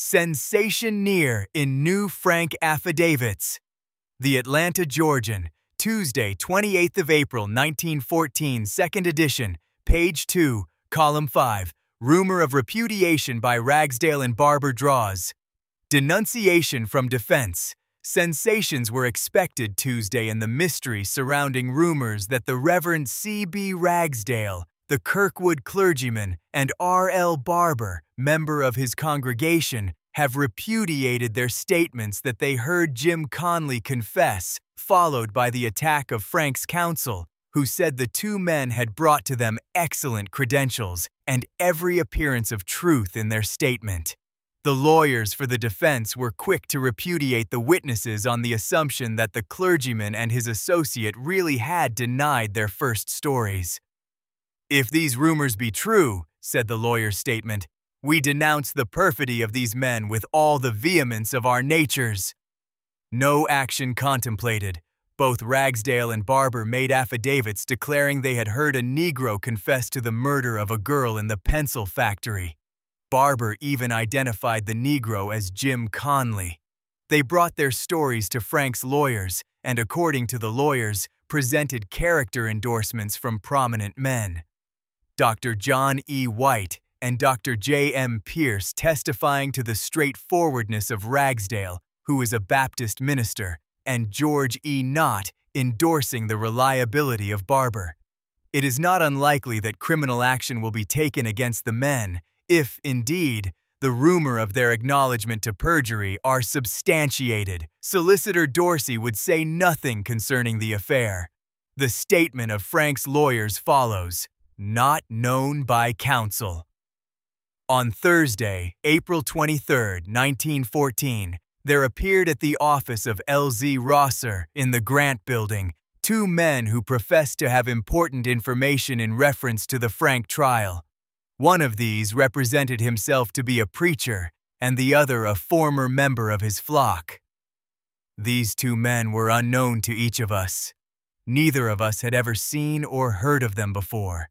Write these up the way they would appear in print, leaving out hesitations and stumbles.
Sensation near in new Frank affidavits. The Atlanta Georgian, Tuesday, 28th of April, 1914, second edition, page 2, column 5, rumor of repudiation by Ragsdale and Barber draws. Denunciation from defense. Sensations were expected Tuesday in the mystery surrounding rumors that the Reverend C.B. Ragsdale, the Kirkwood clergyman, and R.L. Barber, member of his congregation, have repudiated their statements that they heard Jim Conley confess, followed by the attack of Frank's counsel, who said the two men had brought to them excellent credentials and every appearance of truth in their statement. The lawyers for the defense were quick to repudiate the witnesses on the assumption that the clergyman and his associate really had denied their first stories. "If these rumors be true," said the lawyer's statement, "we denounce the perfidy of these men with all the vehemence of our natures." No action contemplated. Both Ragsdale and Barber made affidavits declaring they had heard a Negro confess to the murder of a girl in the pencil factory. Barber even identified the Negro as Jim Conley. They brought their stories to Frank's lawyers and, according to the lawyers, presented character endorsements from prominent men. Dr. John E. White and Dr. J. M. Pierce testifying to the straightforwardness of Ragsdale, who is a Baptist minister, and George E. Knott endorsing the reliability of Barber. It is not unlikely that criminal action will be taken against the men if, indeed, the rumor of their acknowledgement to perjury are substantiated. Solicitor Dorsey would say nothing concerning the affair. The statement of Frank's lawyers follows, "Not known by counsel." On Thursday, April 23, 1914, there appeared at the office of L.Z. Rosser in the Grant Building two men who professed to have important information in reference to the Frank trial. One of these represented himself to be a preacher, and the other a former member of his flock. These two men were unknown to each of us. Neither of us had ever seen or heard of them before.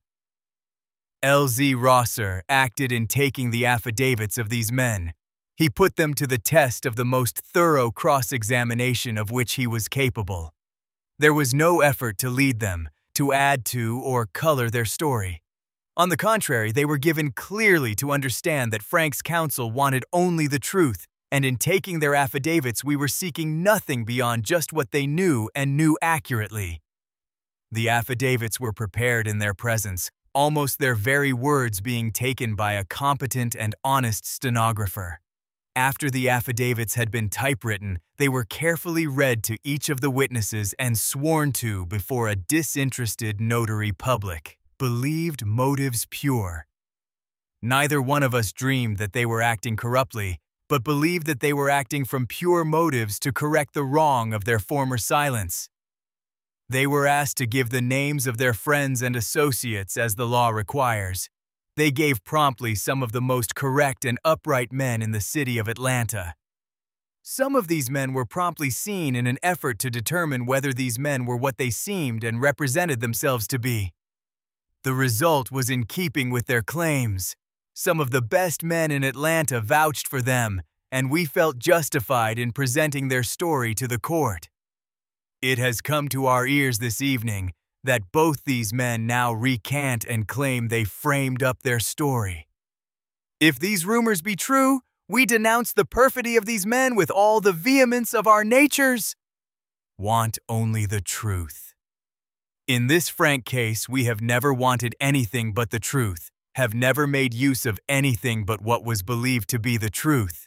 L.Z. Rosser acted in taking the affidavits of these men. He put them to the test of the most thorough cross-examination of which he was capable. There was no effort to lead them, to add to or color their story. On the contrary, they were given clearly to understand that Frank's counsel wanted only the truth, and in taking their affidavits we were seeking nothing beyond just what they knew and knew accurately. The affidavits were prepared in their presence, almost their very words being taken by a competent and honest stenographer. After the affidavits had been typewritten, they were carefully read to each of the witnesses and sworn to before a disinterested notary public. Believed motives pure. Neither one of us dreamed that they were acting corruptly, but believed that they were acting from pure motives to correct the wrong of their former silence. They were asked to give the names of their friends and associates as the law requires. They gave promptly some of the most correct and upright men in the city of Atlanta. Some of these men were promptly seen in an effort to determine whether these men were what they seemed and represented themselves to be. The result was in keeping with their claims. Some of the best men in Atlanta vouched for them, and we felt justified in presenting their story to the court. It has come to our ears this evening that both these men now recant and claim they framed up their story. If these rumors be true, we denounce the perfidy of these men with all the vehemence of our natures. Want only the truth. In this Frank case, we have never wanted anything but the truth, have never made use of anything but what was believed to be the truth.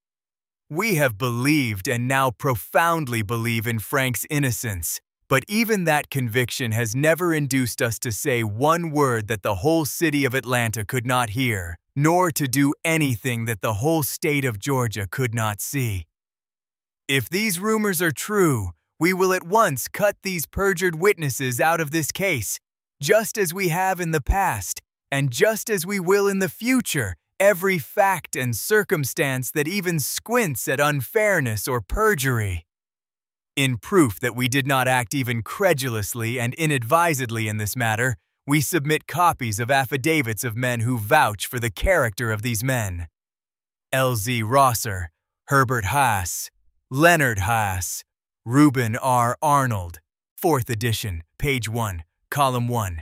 We have believed and now profoundly believe in Frank's innocence, but even that conviction has never induced us to say one word that the whole city of Atlanta could not hear, nor to do anything that the whole state of Georgia could not see. If these rumors are true, we will at once cut these perjured witnesses out of this case, just as we have in the past, and just as we will in the future, every fact and circumstance that even squints at unfairness or perjury. In proof that we did not act even credulously and inadvisedly in this matter, we submit copies of affidavits of men who vouch for the character of these men. L.Z. Rosser, Herbert Haas, Leonard Haas, Reuben R. Arnold, 4th edition, page 1, column 1.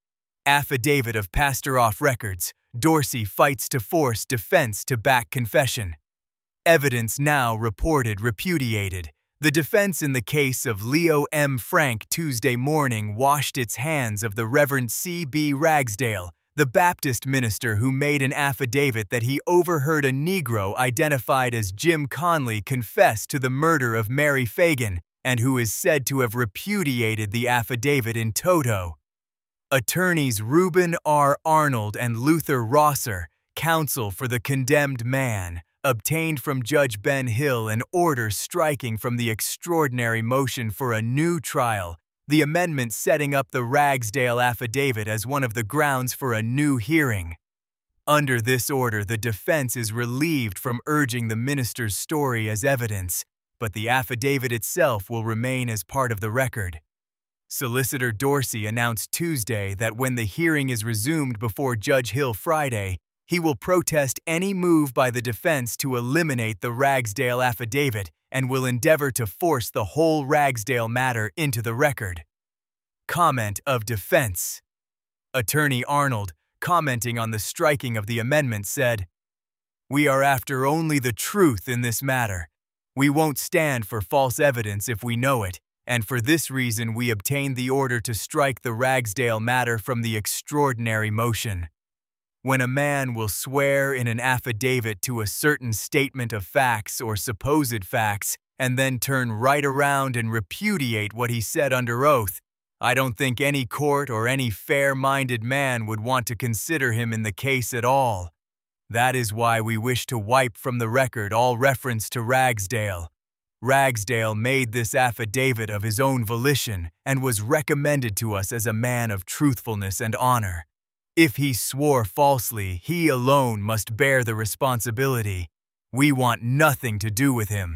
Affidavit of Pasteroff Records, Dorsey fights to force defense to back confession. Evidence now reported repudiated. The defense in the case of Leo M. Frank Tuesday morning washed its hands of the Reverend C.B. Ragsdale, the Baptist minister who made an affidavit that he overheard a Negro identified as Jim Conley confess to the murder of Mary Fagan, and who is said to have repudiated the affidavit in toto. Attorneys Reuben R. Arnold and Luther Rosser, counsel for the condemned man, obtained from Judge Ben Hill an order striking from the extraordinary motion for a new trial, the amendment setting up the Ragsdale affidavit as one of the grounds for a new hearing. Under this order, the defense is relieved from urging the minister's story as evidence, but the affidavit itself will remain as part of the record. Solicitor Dorsey announced Tuesday that when the hearing is resumed before Judge Hill Friday, he will protest any move by the defense to eliminate the Ragsdale affidavit and will endeavor to force the whole Ragsdale matter into the record. Comment of defense. Attorney Arnold, commenting on the striking of the amendment, said, "We are after only the truth in this matter. We won't stand for false evidence if we know it, and for this reason we obtained the order to strike the Ragsdale matter from the extraordinary motion. When a man will swear in an affidavit to a certain statement of facts or supposed facts and then turn right around and repudiate what he said under oath, I don't think any court or any fair-minded man would want to consider him in the case at all. That is why we wish to wipe from the record all reference to Ragsdale. Ragsdale made this affidavit of his own volition and was recommended to us as a man of truthfulness and honor. If he swore falsely, he alone must bear the responsibility. We want nothing to do with him."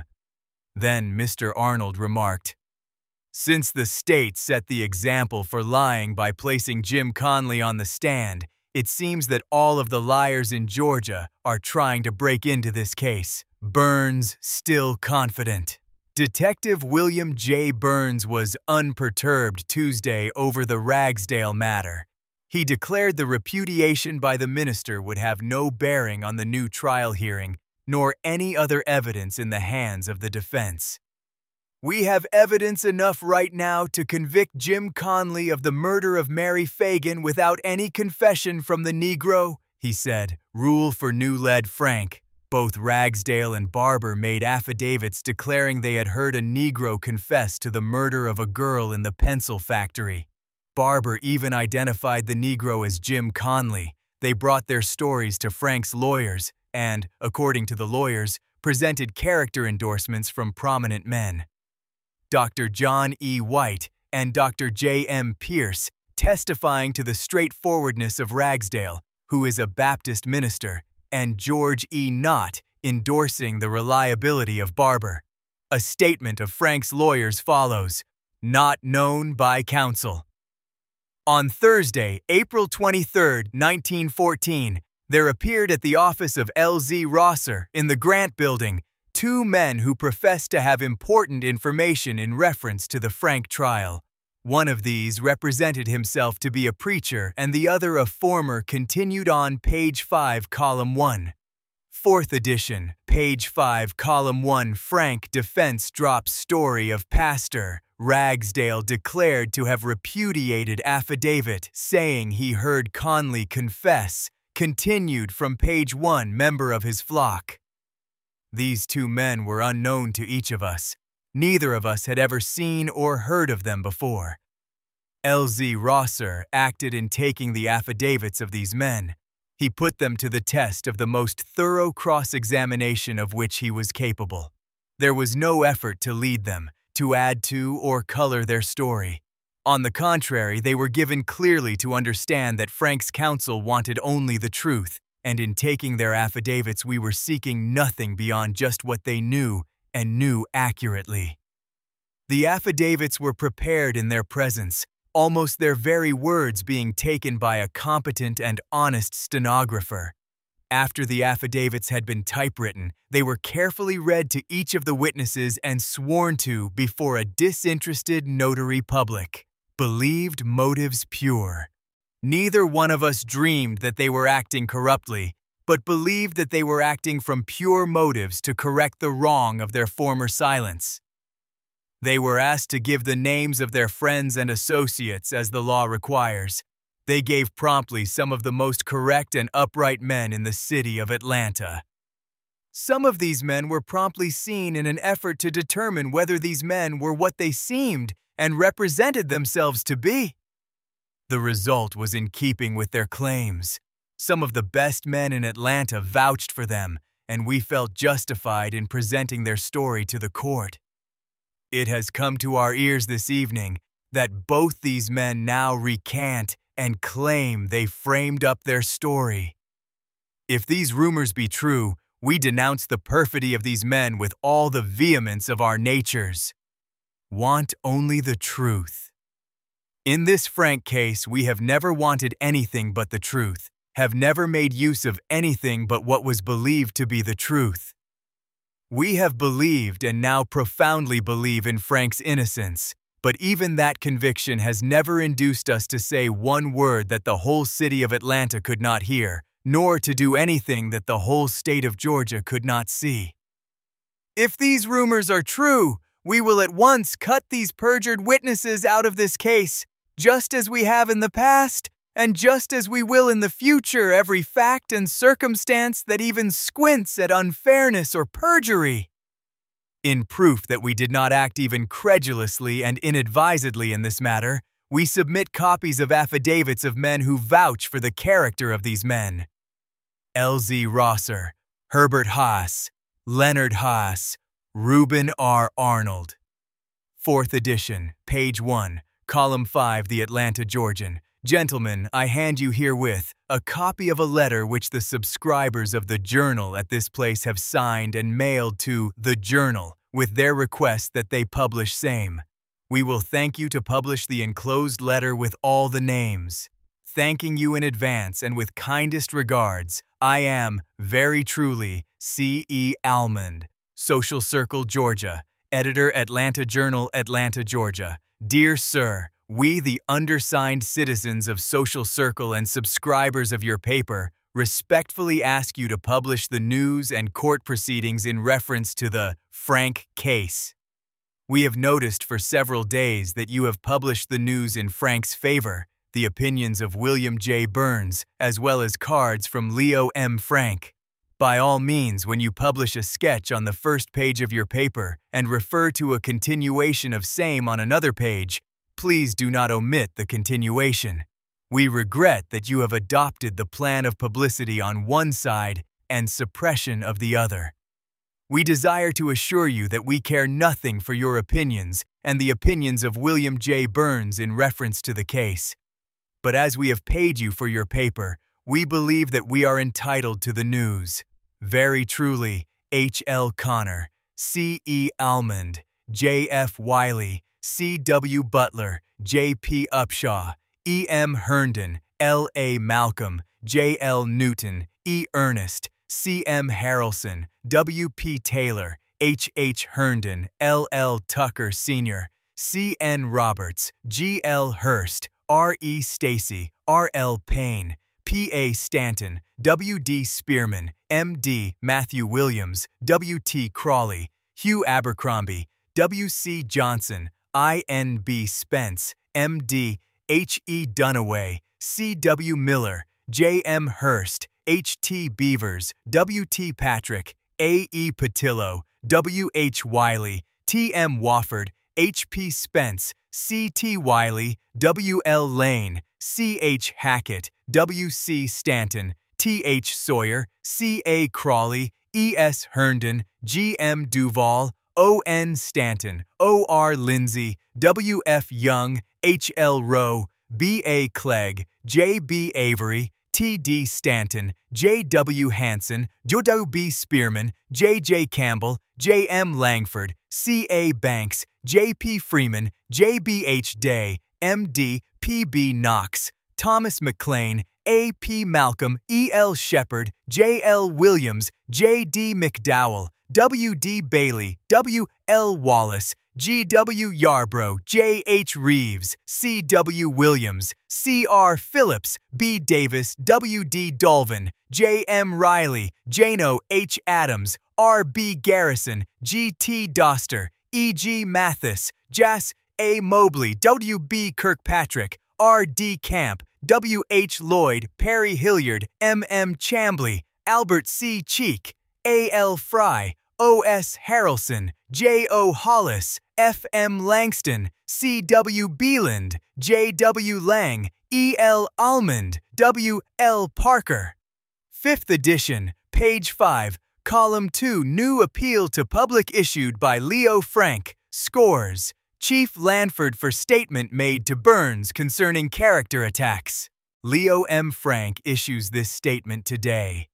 Then Mr. Arnold remarked, "Since the state set the example for lying by placing Jim Conley on the stand, it seems that all of the liars in Georgia are trying to break into this case." Burns still confident. Detective William J. Burns was unperturbed Tuesday over the Ragsdale matter. He declared the repudiation by the minister would have no bearing on the new trial hearing, nor any other evidence in the hands of the defense. "We have evidence enough right now to convict Jim Conley of the murder of Mary Fagan without any confession from the Negro," he said. Rule for New Led Frank. Both Ragsdale and Barber made affidavits declaring they had heard a Negro confess to the murder of a girl in the pencil factory. Barber even identified the Negro as Jim Conley. They brought their stories to Frank's lawyers and, according to the lawyers, presented character endorsements from prominent men. Dr. John E. White and Dr. J. M. Pierce, testifying to the straightforwardness of Ragsdale, who is a Baptist minister, and George E. Knott, endorsing the reliability of Barber. A statement of Frank's lawyers follows, "Not known by counsel." On Thursday, April 23, 1914, there appeared at the office of L.Z. Rosser in the Grant Building 2 men who professed to have important information in reference to the Frank trial. One of these represented himself to be a preacher and the other a former. Continued on page 5, column 1. 4th edition, page 5, column 1. Frank defense drops story of pastor. Ragsdale declared to have repudiated affidavit saying he heard Conley confess. Continued from page 1, member of his flock. These 2 men were unknown to each of us. Neither of us had ever seen or heard of them before. L.Z. Rosser acted in taking the affidavits of these men. He put them to the test of the most thorough cross-examination of which he was capable. There was no effort to lead them, to add to or color their story. On the contrary, they were given clearly to understand that Frank's counsel wanted only the truth, and in taking their affidavits we were seeking nothing beyond just what they knew and knew accurately. The affidavits were prepared in their presence, almost their very words being taken by a competent and honest stenographer. After the affidavits had been typewritten, they were carefully read to each of the witnesses and sworn to before a disinterested notary public. Believed motives pure. Neither one of us dreamed that they were acting corruptly, but believed that they were acting from pure motives to correct the wrong of their former silence. They were asked to give the names of their friends and associates as the law requires. They gave promptly some of the most correct and upright men in the city of Atlanta. Some of these men were promptly seen in an effort to determine whether these men were what they seemed and represented themselves to be. The result was in keeping with their claims. Some of the best men in Atlanta vouched for them, and we felt justified in presenting their story to the court. It has come to our ears this evening that both these men now recant and claim they framed up their story. If these rumors be true, we denounce the perfidy of these men with all the vehemence of our natures. Want only the truth. In this Frank case, we have never wanted anything but the truth, have never made use of anything but what was believed to be the truth. We have believed and now profoundly believe in Frank's innocence, but even that conviction has never induced us to say one word that the whole city of Atlanta could not hear, nor to do anything that the whole state of Georgia could not see. If these rumors are true, we will at once cut these perjured witnesses out of this case, just as we have in the past, and just as we will in the future every fact and circumstance that even squints at unfairness or perjury. In proof that we did not act even credulously and inadvisedly in this matter, we submit copies of affidavits of men who vouch for the character of these men. L.Z. Rosser, Herbert Haas, Leonard Haas, Reuben R. Arnold. 4th edition, page 1, column 5, The Atlanta Georgian. Gentlemen, I hand you herewith a copy of a letter which the subscribers of the Journal at this place have signed and mailed to the Journal with their request that they publish same. We will thank you to publish the enclosed letter with all the names. Thanking you in advance and with kindest regards, I am, very truly, C. E. Almond, Social Circle, Georgia, Editor, Atlanta Journal, Atlanta, Georgia. Dear Sir, we, the undersigned citizens of Social Circle and subscribers of your paper, respectfully ask you to publish the news and court proceedings in reference to the Frank case. We have noticed for several days that you have published the news in Frank's favor, the opinions of William J. Burns, as well as cards from Leo M. Frank. By all means, when you publish a sketch on the first page of your paper and refer to a continuation of same on another page, please do not omit the continuation. We regret that you have adopted the plan of publicity on one side and suppression of the other. We desire to assure you that we care nothing for your opinions and the opinions of William J. Burns in reference to the case. But as we have paid you for your paper, we believe that we are entitled to the news. Very truly, H. L. Connor, C. E. Almond, J. F. Wiley, C. W. Butler, J. P. Upshaw, E. M. Herndon, L. A. Malcolm, J. L. Newton, E. Ernest, C. M. Harrelson, W. P. Taylor, H. H. Herndon, L. L. Tucker Sr., C. N. Roberts, G. L. Hurst, R. E. Stacy, R. L. Payne, P. A. Stanton, W. D. Spearman, M. D. Matthew Williams, W. T. Crawley, Hugh Abercrombie, W. C. Johnson, I. N. B. Spence, M. D. H. E. Dunaway, C. W. Miller, J. M. Hurst, H. T. Beavers, W. T. Patrick, A. E. Patillo, W. H. Wiley, T. M. Wofford, H. P. Spence, C. T. Wiley, W. L. Lane, C. H. Hackett, W. C. Stanton, T. H. Sawyer, C. A. Crawley, E. S. Herndon, G. M. Duval, O. N. Stanton, O. R. Lindsay, W. F. Young, H. L. Rowe, B. A. Clegg, J. B. Avery, T. D. Stanton, J. W. Hanson, Jodo B. Spearman, J. J. Campbell, J. M. Langford, C. A. Banks, J. P. Freeman, J. B. H. Day, M. D. P. B. Knox, Thomas McLean, A. P. Malcolm, E. L. Shepard, J. L. Williams, J. D. McDowell, W. D. Bailey, W. L. Wallace, G. W. Yarbrough, J. H. Reeves, C. W. Williams, C. R. Phillips, B. Davis, W. D. Dolvin, J. M. Riley, Jano H. Adams, R. B. Garrison, G. T. Doster, E. G. Mathis, Jas. A. Mobley, W. B. Kirkpatrick, R. D. Camp, W. H. Lloyd, Perry Hilliard, M. M. Chambly, Albert C. Cheek, A. L. Fry, O. S. Harrelson, J. O. Hollis, F. M. Langston, C. W. Beeland, J. W. Lang, E. L. Almond, W. L. Parker. 5th edition, page 5, column 2, new appeal to public issued by Leo Frank, scores. Chief Lanford for statement made to Burns concerning character attacks. Leo M. Frank issues this statement today.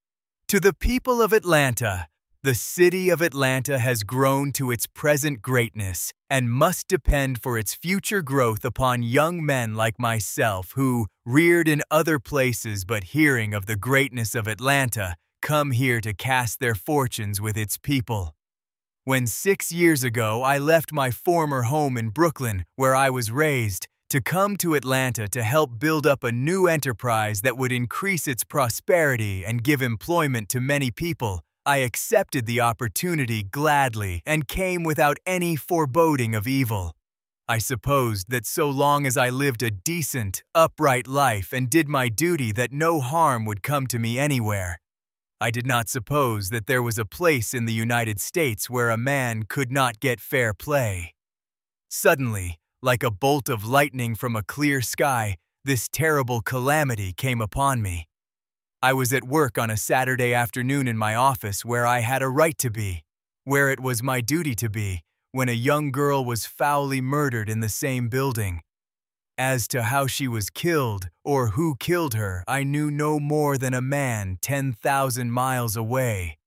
To the people of Atlanta, the city of Atlanta has grown to its present greatness and must depend for its future growth upon young men like myself who, reared in other places but hearing of the greatness of Atlanta, come here to cast their fortunes with its people. When 6 years ago I left my former home in Brooklyn, where I was raised, to come to Atlanta to help build up a new enterprise that would increase its prosperity and give employment to many people, I accepted the opportunity gladly and came without any foreboding of evil. I supposed that so long as I lived a decent, upright life and did my duty that no harm would come to me anywhere. I did not suppose that there was a place in the United States where a man could not get fair play. Suddenly, like a bolt of lightning from a clear sky, this terrible calamity came upon me. I was at work on a Saturday afternoon in my office where I had a right to be, where it was my duty to be, when a young girl was foully murdered in the same building. As to how she was killed or who killed her, I knew no more than a man 10,000 miles away.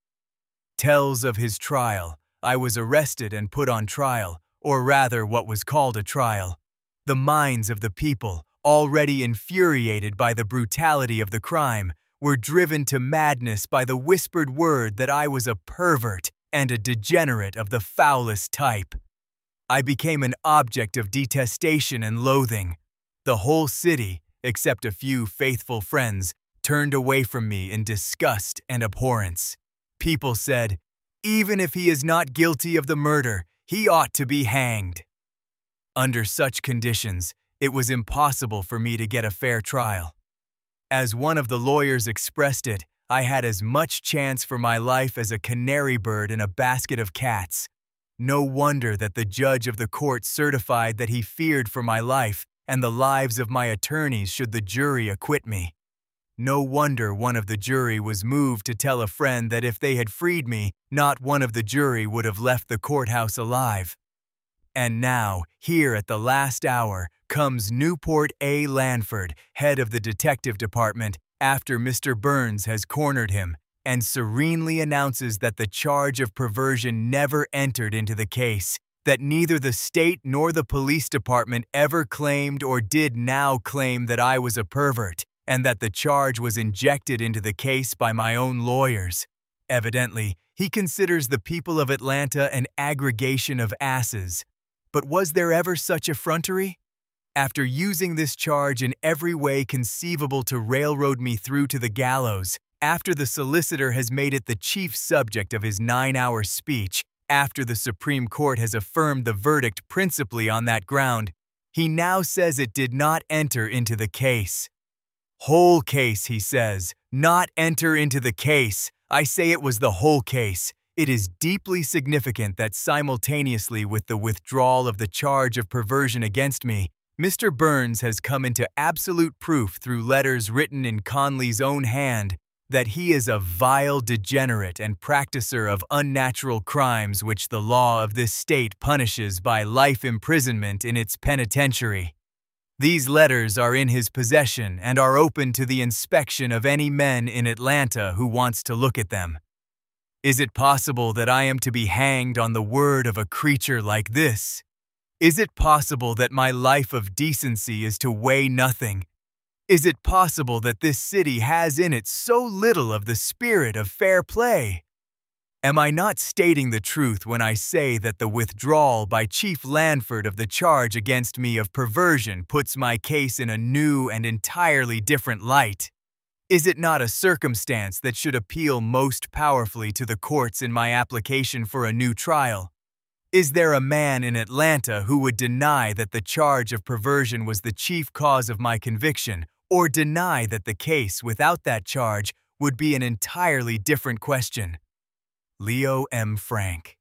Tells of his trial. I was arrested and put on trial, or rather what was called a trial. The minds of the people, already infuriated by the brutality of the crime, were driven to madness by the whispered word that I was a pervert and a degenerate of the foulest type. I became an object of detestation and loathing. The whole city, except a few faithful friends, turned away from me in disgust and abhorrence. People said, "Even if he is not guilty of the murder, he ought to be hanged." Under such conditions, it was impossible for me to get a fair trial. As one of the lawyers expressed it, I had as much chance for my life as a canary bird in a basket of cats. No wonder that the judge of the court certified that he feared for my life and the lives of my attorneys should the jury acquit me. No wonder one of the jury was moved to tell a friend that if they had freed me, not one of the jury would have left the courthouse alive. And now, here at the last hour, comes Newport A. Lanford, head of the detective department, after Mr. Burns has cornered him, and serenely announces that the charge of perversion never entered into the case, that neither the state nor the police department ever claimed or did now claim that I was a pervert, and that the charge was injected into the case by my own lawyers. Evidently, he considers the people of Atlanta an aggregation of asses. But was there ever such effrontery? After using this charge in every way conceivable to railroad me through to the gallows, after the solicitor has made it the chief subject of his 9-hour speech, after the Supreme Court has affirmed the verdict principally on that ground, he now says it did not enter into the case. Whole case, he says, not enter into the case. I say it was the whole case. It is deeply significant that simultaneously with the withdrawal of the charge of perversion against me, Mr. Burns has come into absolute proof through letters written in Conley's own hand that he is a vile degenerate and practicer of unnatural crimes which the law of this state punishes by life imprisonment in its penitentiary. These letters are in his possession and are open to the inspection of any man in Atlanta who wants to look at them. Is it possible that I am to be hanged on the word of a creature like this? Is it possible that my life of decency is to weigh nothing? Is it possible that this city has in it so little of the spirit of fair play? Am I not stating the truth when I say that the withdrawal by Chief Lanford of the charge against me of perversion puts my case in a new and entirely different light? Is it not a circumstance that should appeal most powerfully to the courts in my application for a new trial? Is there a man in Atlanta who would deny that the charge of perversion was the chief cause of my conviction, or deny that the case without that charge would be an entirely different question? Leo M. Frank.